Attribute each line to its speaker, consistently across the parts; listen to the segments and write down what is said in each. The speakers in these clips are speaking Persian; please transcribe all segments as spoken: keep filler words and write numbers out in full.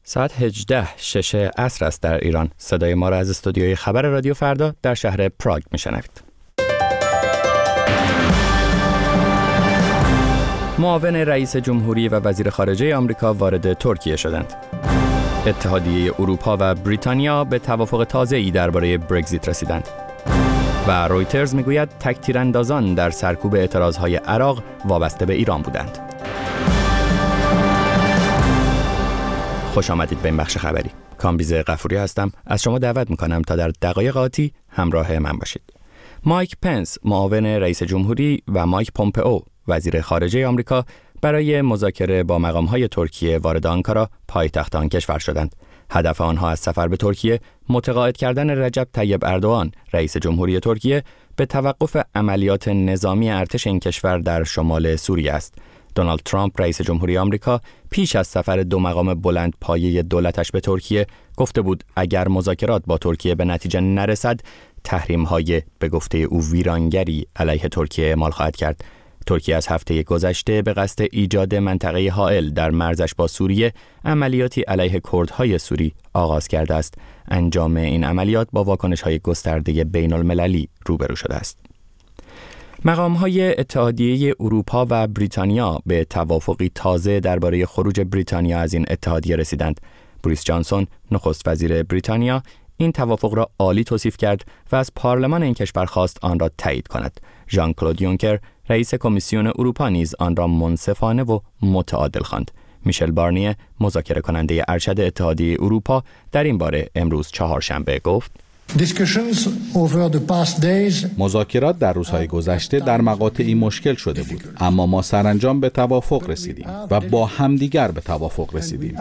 Speaker 1: ساعت هجده شش عصر است در ایران. صدای ما را از استودیوی خبر رادیو فردا در شهر پراگ میشنوید. معاون رئیس جمهوری و وزیر خارجه آمریکا وارد ترکیه شدند. اتحادیه اروپا و بریتانیا به توافق تازه‌ای درباره برگزیت رسیدند. و رویترز میگوید تک تیراندازان در سرکوب اعتراضهای عراق وابسته به ایران بودند. خوش آمدید به این بخش خبری. کامبیز غفوری هستم. از شما دعوت میکنم تا در دقایق آتی همراه من باشید. مایک پنس، معاون رئیس جمهوری، و مایک پومپئو، وزیر خارجه آمریکا، برای مذاکره با مقام‌های ترکیه وارد آنکارا، پایتخت آن کشور شدند. هدف آنها از سفر به ترکیه متقاعد کردن رجب طیب اردوغان، رئیس جمهوری ترکیه، به توقف عملیات نظامی ارتش این کشور در شمال سوریه است. دونالد ترامپ، رئیس جمهوری آمریکا، پیش از سفر دو مقام بلند پایه دولتش به ترکیه گفته بود اگر مذاکرات با ترکیه به نتیجه نرسد، تحریم‌های به گفته او ویرانگری علیه ترکیه اعمال خواهد کرد. ترکیه از هفته گذشته به قصد ایجاد منطقه حائل در مرزش با سوریه عملیاتی علیه کردهای سوری آغاز کرده است. انجام این عملیات با واکنش‌های گسترده بین‌المللی روبرو شده است. مقام‌های اتحادیه اروپا و بریتانیا به توافقی تازه درباره خروج بریتانیا از این اتحادیه رسیدند. بوریس جانسون، نخست وزیر بریتانیا، این توافق را عالی توصیف کرد و از پارلمان این کشور خواست آن را تایید کند. ژان کلود یونکر، رئیس کمیسیون اروپا، نیز آن را منصفانه و متعادل خواند. میشل بارنیه، مذاکره کننده ارشد اتحادیه اروپا، در این باره امروز چهارشنبه گفت:
Speaker 2: مذاکرات در روزهای گذشته در مقاطعی مشکل شده بود، اما ما سرانجام به توافق رسیدیم و با همدیگر به توافق رسیدیم.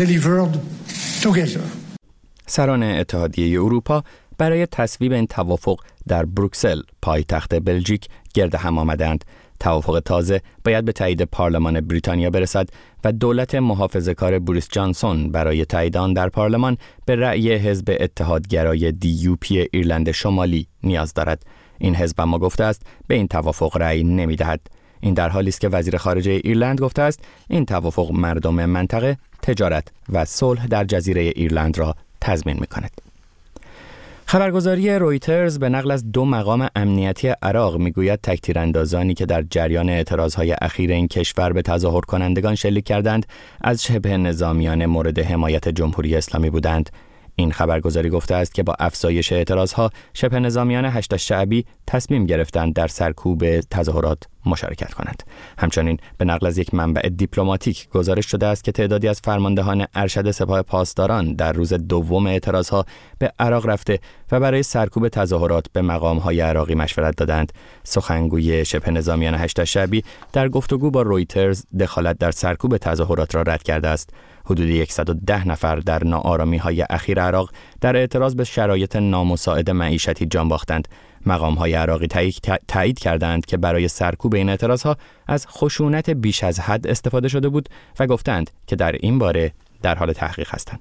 Speaker 1: سران اتحادیه اروپا برای تصویب این توافق در بروکسل، پایتخت بلژیک، گرد هم آمدند. توافق تازه باید به تایید پارلمان بریتانیا برسد و دولت محافظه‌کار بوریس جانسون برای تایید آن در پارلمان به رأی حزب اتحادگرای دی یو پی ایرلند شمالی نیاز دارد. این حزب اما گفته است به این توافق رأی نمی‌دهد. این در حالی است که وزیر خارجه ایرلند گفته است این توافق مردم منطقه، تجارت و صلح در جزیره ایرلند را تضمین می‌کند. خبرگزاری رویترز به نقل از دو مقام امنیتی عراق میگوید تک تیراندازانی که در جریان اعتراضهای اخیر این کشور به تظاهر کنندگان شلیک کردند از شبه نظامیان مورد حمایت جمهوری اسلامی بودند. این خبرگزاری گفته است که با افزایش اعتراضها شبه نظامیان هشت شعبی تصمیم گرفتند در سرکوب تظاهرات مشارکت کنند. همچنین به نقل از یک منبع دیپلماتیک گزارش شده است که تعدادی از فرماندهان ارشد سپاه پاسداران در روز دوم اعتراضها به عراق رفته و برای سرکوب تظاهرات به مقام‌های عراقی مشورت دادند. سخنگوی شبه نظامیان هشت شعبی در گفتگو با رویترز دخالت در سرکوب تظاهرات را رد کرده است. حدود صد و ده نفر در ناآرامی‌های اخیر عراق در اعتراض به شرایط نامساعد معیشتی جان باختند. مقام‌های عراقی تایید کردند که برای سرکوب این اعتراضها از خشونت بیش از حد استفاده شده بود و گفتند که در این باره در حال تحقیق هستند.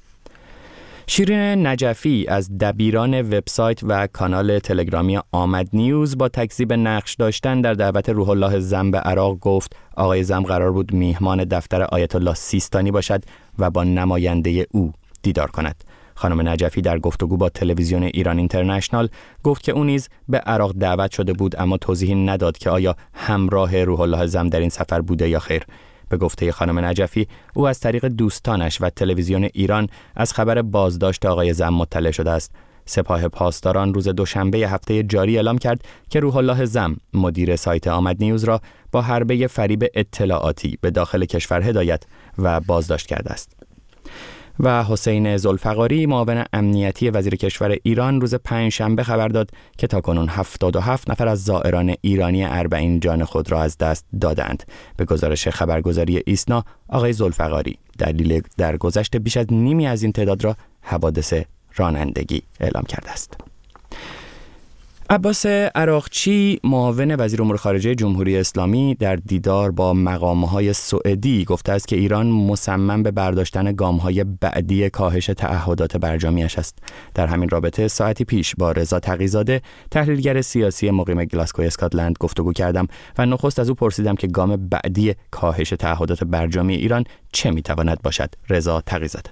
Speaker 1: شیرین نجفی از دبیران وبسایت و کانال تلگرامی آمد نیوز با تکذیب نقش داشتن در دعوت روح الله زم به عراق گفت آقای زم قرار بود میهمان دفتر آیت الله سیستانی باشد و با نماینده او دیدار کند. خانم نجفی در گفتگو با تلویزیون ایران اینترنشنال گفت که او نیز به عراق دعوت شده بود، اما توضیحی نداد که آیا همراه روح الله زم در این سفر بوده یا خیر. به گفته خانم نجفی، او از طریق دوستانش و تلویزیون ایران از خبر بازداشت آقای زم مطلع شده است. سپاه پاسداران روز دوشنبه هفته جاری اعلام کرد که روح الله زم، مدیر سایت آمد نیوز، را با حربه فریب اطلاعاتی به داخل کشور هدایت و بازداشت کرده است. و حسین ذوالفقاری، معاون امنیتی وزیر کشور ایران، روز پنجشنبه خبر داد که تاکنون هفتاد و هفت نفر از زائران ایرانی اربعین جان خود را از دست دادند. به گزارش خبرگزاری ایسنا، آقای ذوالفقاری دلیل درگذشت بیش از نیمی از این تعداد را حوادث رانندگی اعلام کرده است. عباس عراقچی، معاون وزیر امور خارجه جمهوری اسلامی، در دیدار با مقام‌های سعودی گفته است که ایران مصمم به برداشتن گام‌های بعدی کاهش تعهدات برجامیش است. در همین رابطه ساعتی پیش با رضا تقی‌زاده، تحلیلگر سیاسی مقیم گلاسکو اسکاتلند گفتگو کردم و نخست از او پرسیدم که گام بعدی کاهش تعهدات برجامی ایران چه می‌تواند باشد. رضا تقی‌زاده: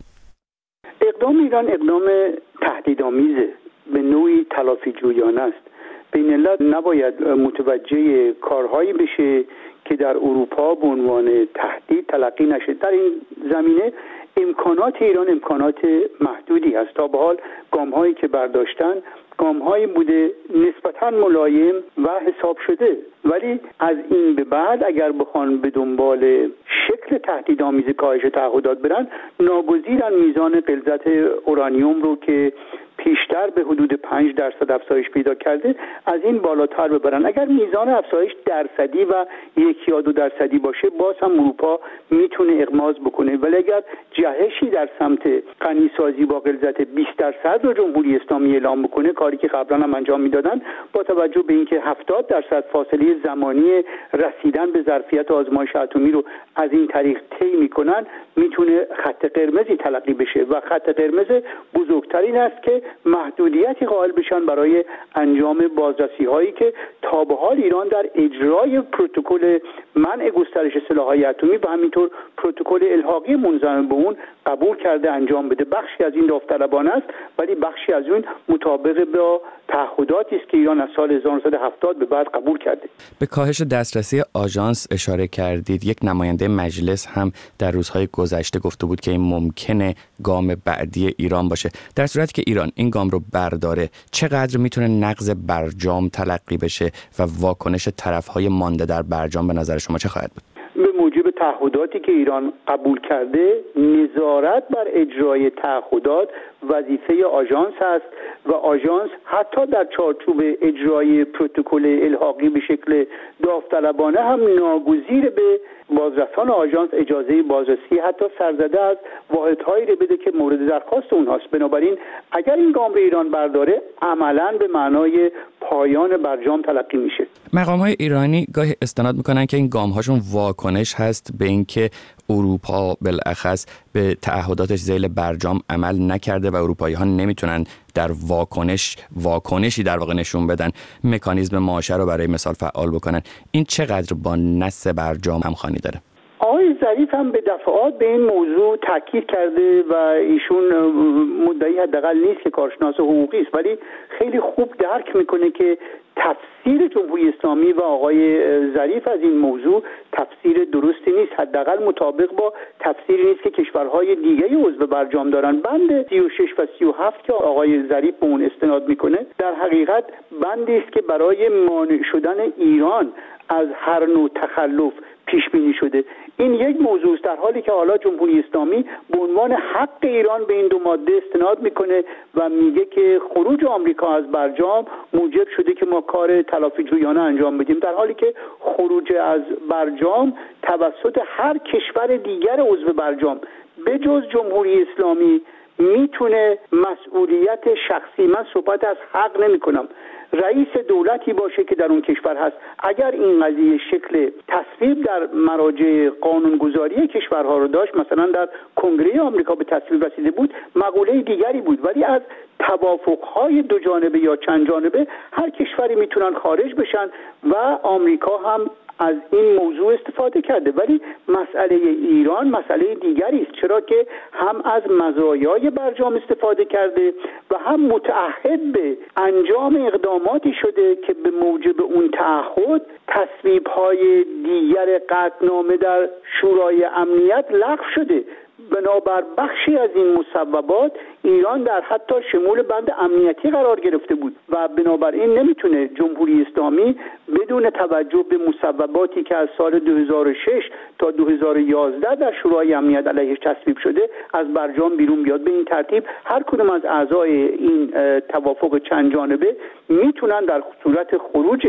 Speaker 3: اقدام ایران اقدام تهدیدآمیزه، به نوعی تلافی جویانه است. بین الملل نباید متوجه کارهایی بشه که در اروپا به عنوان تهدید تلقی نشه. در این زمینه امکانات ایران امکانات محدودی است. تا به حال گام‌هایی که برداشتن گام‌هایی بوده نسبتاً ملایم و حساب شده، ولی از این به بعد اگر بخوان به دنبال شکل تهدیدآمیز کاهش تعهدات برن، ناگزیرن میزان غلظت اورانیوم رو که پیشتر به حدود پنج درصد افزایش پیدا کرده از این بالاتر ببرن. اگر میزان افزایش درصدی و یک یا دو درصدی باشه باز هم اروپا میتونه اغماض بکنه، ولی اگر جهشی در سمت غنیسازی با غلظت بیست درصد رو جمهوری اسلامی اعلام بکنه، کاری که قبلا هم انجام میدادن، با توجه به اینکه هفتاد درصد فاصله زمانی رسیدن به ظرفیت آزمایش اتمی رو از این طریق طی میکنن، میتونه خط قرمزی تلقی بشه و خط قرمز بزرگتر این است که محدودیتی قائل بشن برای انجام بازرسی هایی که تا به حال ایران در اجرای پروتکل منع گسترش سلاح‌های اتمی و همینطور پروتکل الحاقی منضم به اون قبول کرده انجام بده. بخشی از این داوطلبانه است، ولی بخشی از اون مطابق با تعهداتی است که ایران از سال هزار و نهصد و هفتاد به بعد قبول کرده.
Speaker 1: به کاهش دسترسی آژانس اشاره کردید. یک نماینده مجلس هم در روزهای گذشته گفته بود که این ممکنه گام بعدی ایران باشه. در صورتی که ایران این گام رو برداره، چقدر میتونه نقض برجام تلقی بشه و واکنش طرف‌های مانده در برجام به نظر شما چه خواهد بود؟
Speaker 3: به موجب تعهداتی که ایران قبول کرده، نظارت بر اجرای تعهدات وظیفه آژانس است و آژانس حتی در چارچوب اجرای پروتکل الحاقی به شکل داوطلبانه هم ناگزیر به بازرسان آژانس اجازه بازرسی حتی سرزده از واحدهایی رو بده که مورد درخواست اونهاست. بنابراین اگر این گام رو ایران برداره، عملاً به معنای پایان برجام تلقی میشه.
Speaker 1: مقام‌های ایرانی گاهی استناد میکنن که این گام‌هاشون واکنش هست به اینکه اروپا بالاخص به تعهداتش ذیل برجام عمل نکرده و اروپایی‌ها نمیتونن در واکنش واکنشی در واقع نشون بدن، مکانیزم ماشه رو برای مثال فعال بکنن. این چقدر با نص برجام همخوانی داره؟
Speaker 3: آقای ظریف هم به دفعات به این موضوع تاکید کرده و ایشون مدعی حداقل نیست که کارشناس حقوقی است، ولی خیلی خوب درک میکنه که تفسیر جمهوری اسلامی و آقای ظریف از این موضوع تفسیر درستی نیست، حداقل مطابق با تفسیری نیست که کشورهای دیگه عضو برجام دارن. بند سی و شش و سی و هفت که آقای ظریف به اون استناد میکنه در حقیقت بندی است که برای مانع شدن ایران از هر نوع تخلف پیش بینی شده. این یک موضوع است، در حالی که حالا جمهوری اسلامی به عنوان حق ایران به این دو ماده استناد میکنه و میگه که خروج آمریکا از برجام موجب شده که ما کار تلافی جویانه انجام بدیم، در حالی که خروج از برجام توسط هر کشور دیگر عضو برجام به جز جمهوری اسلامی میتونه مسئولیت شخصی، من صحبت از حق نمی کنم، رئیس دولتی باشه که در اون کشور هست. اگر این قضیه شکل تصویب در مراجع قانونگذاری کشورها رو داشت، مثلا در کنگره آمریکا به تصویب رسیده بود، مقوله دیگری بود، ولی از توافقهای دو جانبه یا چند جانبه هر کشوری میتونن خارج بشن و آمریکا هم از این موضوع استفاده کرده. ولی مسئله ایران مسئله دیگری است، چرا که هم از مزایای برجام استفاده کرده و هم متعهد به انجام اقداماتی شده که به موجب اون تعهد تصویب‌های دیگر قطعنامه در شورای امنیت لغو شده. بنابر بخشی از این مصوبات ایران در حتی شمول بند امنیتی قرار گرفته بود و بنابراین نمیتونه جمهوری اسلامی بدون توجه به مصوباتی که از سال دو هزار و شش تا دو هزار و یازده در شورای امنیت علیهش تصویب شده از برجام بیرون بیاد. به این ترتیب هر کدوم از اعضای این توافق چند جانبه میتونن در صورت خروج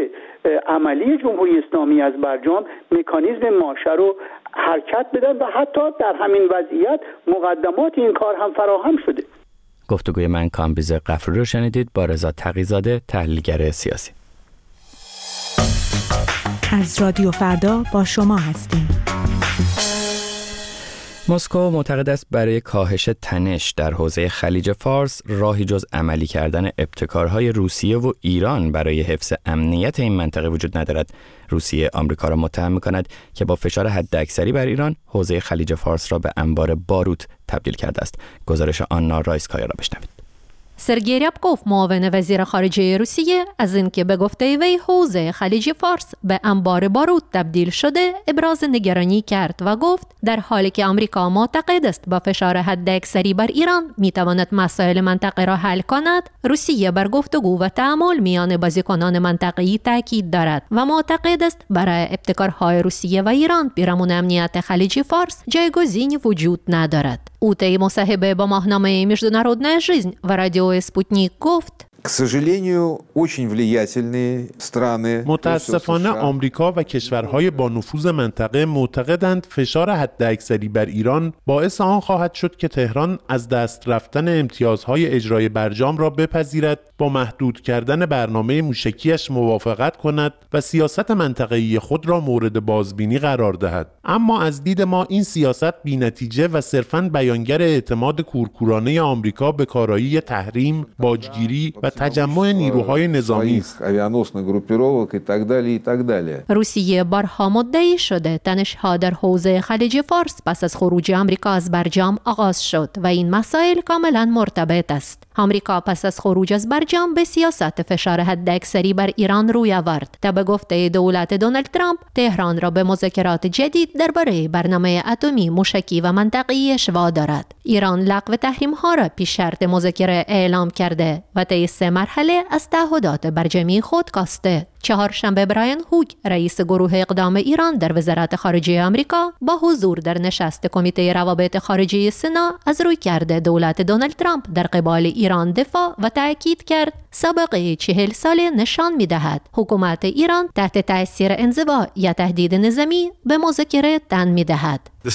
Speaker 3: عملی جمهوری اسلامی از برجام مکانیزم ماشه رو حرکت بدن و حتی در همین وضعیت مقدمات این کار هم فراهم شده.
Speaker 1: گفتگوی من کامبیز غفوری رو شنیدید با رضا تقی‌زاده، تحلیلگر سیاسی.
Speaker 4: از رادیو فردا با شما هستیم.
Speaker 1: مسکو معتقد است برای کاهش تنش در حوزه خلیج فارس راهی جز عملی کردن ابتکارهای روسیه و ایران برای حفظ امنیت این منطقه وجود ندارد. روسیه آمریکا را متهم می‌کند که با فشار حداکثری بر ایران حوزه خلیج فارس را به انبار باروت تبدیل کرده است. گزارش آنا رایسکایا را بشنوید.
Speaker 5: سرگئی ریابکوف، معاون وزیر خارجه روسیه، از اینکه به گفته وی حوزه خلیج فارس به انبار باروت تبدیل شده ابراز نگرانی کرد و گفت در حالی که آمریکا معتقد است با فشار حداکثری بر ایران میتواند مسائل منطقه را حل کند، روسیه بر گفتگو و تعامل میان بازیکنان منطقه‌ای تاکید دارد و معتقد است برای ابتکارهای روسیه و ایران پیرامون امنیت خلیج فارس جایگزینی وجود ندارد. او طی مصاحبه با ماهنامه Международная жизнь و رادیو اسپوتنیک گفت:
Speaker 6: متاسفانه آمریکا و کشورهای با نفوذ منطقه معتقدند فشار حداکثری بر ایران باعث آن خواهد شد که تهران از دست رفتن امتیازهای اجرای برجام را بپذیرد، با محدود کردن برنامه موشکیش موافقت کند و سیاست منطقه‌ای خود را مورد بازبینی قرار دهد. اما از دید ما این سیاست بی‌نتیجه و صرفاً بیانگر اعتماد کورکورانه آمریکا به کارایی تحریم، باجگیری و تجمع نیروهای نظامی است.
Speaker 5: روسیه بارها مدعی شده تنش‌ها در حوزه خلیج فارس پس از خروج آمریکا از برجام آغاز شد و این مسائل کاملا مرتبط است. آمریکا پس از خروج از برجام به سیاست فشار حداکثری بر ایران روی آورد تا به گفته دولت دونالد ترامپ تهران را به مذاکرات جدید درباره برنامه اتمی موشکی و منطقه‌ایش وادارد. ایران لغو تحریم‌ها را پیش شرط مذاکره اعلام کرده و طی سه مرحله از تعهدات برجامی خود کاسته. چهارشنبه براین هوگ، رئیس گروه اقدام ایران در وزارت خارجه آمریکا، با حضور در نشست کمیته روابط خارجه سنا از رویکرد دولت دونالد ترامپ در قبال ایران دفاع و تأکید کرد سابقه چهل ساله نشان می‌دهد حکومت ایران تحت تأثیر انزوا یا تهدید نظامی به مذاکره تن می‌دهد.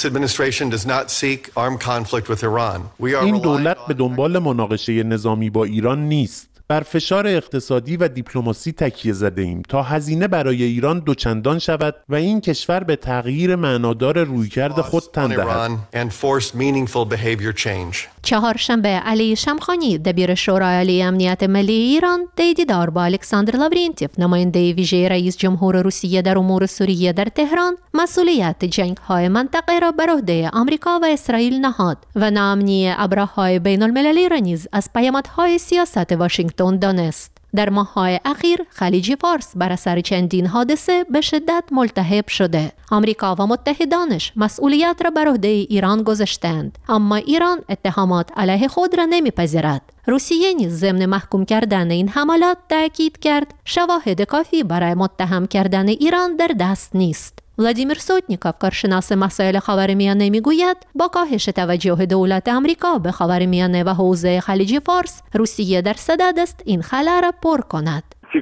Speaker 6: این دولت به دنبال مناقشه نظامی با ایران نیست. بر فشار اقتصادی و دیپلماسی تکیه زده ایم تا هزینه برای ایران دوچندان شود و این کشور به تغییر معنادار رویکرد خود تن دهد.
Speaker 5: چهارشنبه علی شمخانی، دبیر شورای عالی امنیت ملی ایران، در دیدار با الکساندر لاورینتیف، نماینده ویژه رئیس جمهور روسیه در امور سوریه در تهران، مسئولیت جنگ‌های منطقه را بر عهده آمریکا و اسرائیل نهاد و ناامنی ابرهای بین المللی را نیز از پیامدهای سیاست واشنگتن دانست. در ماه‌های اخیر خلیج فارس بر اثر چندین حادثه به شدت ملتهب شده. آمریکا و متحدانش مسئولیت را بر عهده ایران گذاشتند، اما ایران اتهامات علیه خود را نمیپذیرد. روسیه نیز ضمن محکوم کردن این حملات تأکید کرد شواهد کافی برای متهم کردن ایران در دست نیست. ولادیمیر سوتنیکوف، کارشناس مسائل خاورمیانه، میگوید با کاهش توجه دولت آمریکا به خاورمیانه و حوزه خلیج فارس، روسیه در صدد است این خلا را پر کند.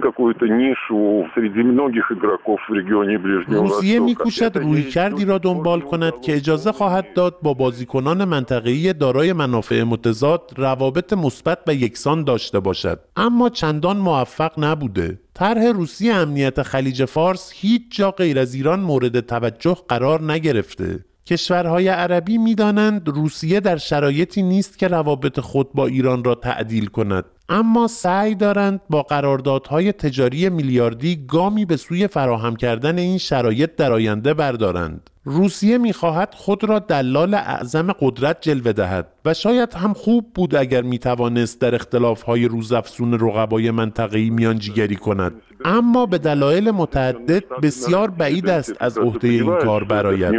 Speaker 6: روسیه می‌کوشد رویکردی را دنبال کند که اجازه خواهد داد با بازیکنان منطقه‌ای دارای منافع متضاد روابط مثبت و یکسان داشته باشد، اما چندان موفق نبوده. طرح روسیه امنیت خلیج فارس هیچ جا غیر از ایران مورد توجه قرار نگرفته. کشورهای عربی می‌دانند روسیه در شرایطی نیست که روابط خود با ایران را تعدیل کند، اما سعی دارند با قراردادهای تجاری میلیاردی گامی به سوی فراهم کردن این شرایط در آینده بردارند. روسیه می‌خواهد خود را دلال اعظم قدرت جلوه دهد و شاید هم خوب بود اگر می‌توانست در اختلاف‌های روزافزون رقبای منطقه‌ای میانجیگری کند، اما به دلایل متعدد بسیار بعید است از عهده این کار برآید.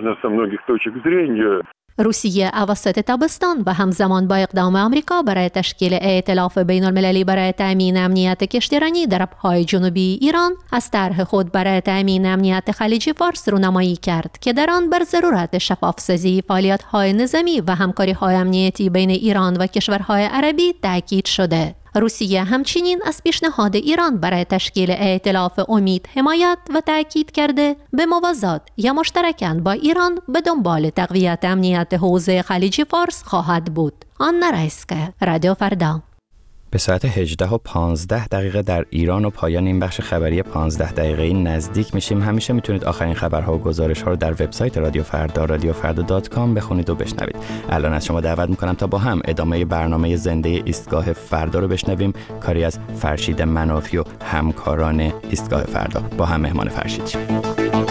Speaker 5: روسیه اواسط تابستان و همزمان با اقدام آمریکا برای تشکیل ائتلاف بین المللی برای تأمین امنیت کشتیرانی در آبهای جنوبی ایران از طرح خود برای تأمین امنیت خلیج فارس رونمایی کرد که در آن بر ضرورت شفاف‌سازی فعالیت‌های نظامی و همکاری‌های امنیتی بین ایران و کشورهای عربی تاکید شده. روسیه همچنین از پیشنهاد ایران برای تشکیل ائتلاف امید حمایت و تأکید کرده به موازات یا مشترکاً با ایران به دنبال تقویت امنیت حوزه خلیج فارس خواهد بود. آنا رایسکه، رادیو فردا.
Speaker 1: به ساعت هجده و پانزده دقیقه در ایران و پایان این بخش خبری پانزده دقیقه‌ای نزدیک میشیم. همیشه میتونید آخرین خبرها و گزارش‌ها رو در وبسایت رادیو فردا رادیو فردا دات کام بخونید و بشنوید. الان از شما دعوت میکنم تا با هم ادامه برنامه زنده ایستگاه فردا رو بشنویم. کاری از فرشید منافی و همکاران ایستگاه فردا. با هم مهمان فرشید شیم.